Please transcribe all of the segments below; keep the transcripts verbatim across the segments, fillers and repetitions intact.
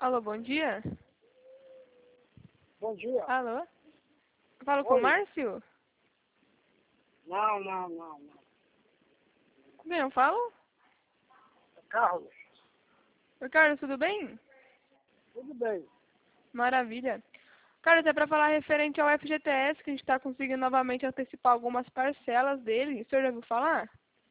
Alô, bom dia? Bom dia. Alô? Falo com o Oi. Márcio? Não, não, não, não. Com quem eu falo? É Carlos. Oi, Carlos, tudo bem? Tudo bem. Maravilha. Carlos, é para falar referente ao F G T S, que a gente está conseguindo novamente antecipar algumas parcelas dele. O senhor já ouviu falar?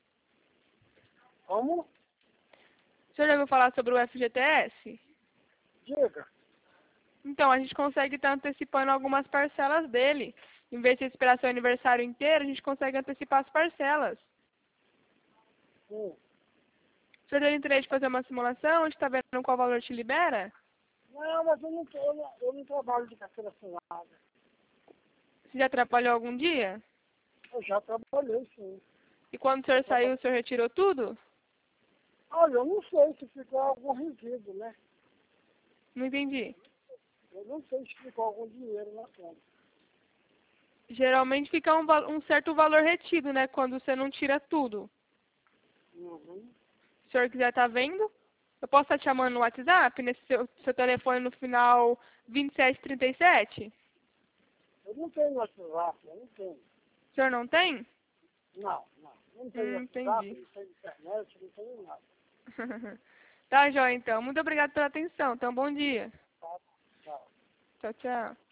Como? O senhor já ouviu falar sobre o F G T S? Diga. Então, a gente consegue estar antecipando algumas parcelas dele. Em vez de esperar seu aniversário inteiro, a gente consegue antecipar as parcelas. Sim. O senhor tem interesse de fazer uma simulação? A gente está vendo qual valor te libera? Não, mas eu não, tô, eu não, eu não trabalho de carteira assinada. Você já trabalhou algum dia? Eu já trabalhei, sim. E quando o senhor Eu saiu, traba- o senhor retirou tudo? Olha, eu não sei se ficou algum resíduo, né? Não entendi. Eu não sei se ficou algum dinheiro na conta. Geralmente fica um, val- um certo valor retido, né? Quando você não tira tudo. Uhum. Se o senhor quiser estar vendo, eu posso estar te chamando no WhatsApp, nesse seu, seu telefone no final vinte e sete trinta e sete? Eu não tenho WhatsApp, eu não tenho. O senhor não tem? Não, não. Não tenho Hum, WhatsApp, entendi. não tenho internet, não tenho nada. Tá, joia, então. Muito obrigada pela atenção. Então, bom dia. Tá? Tchau. Tchau, tchau.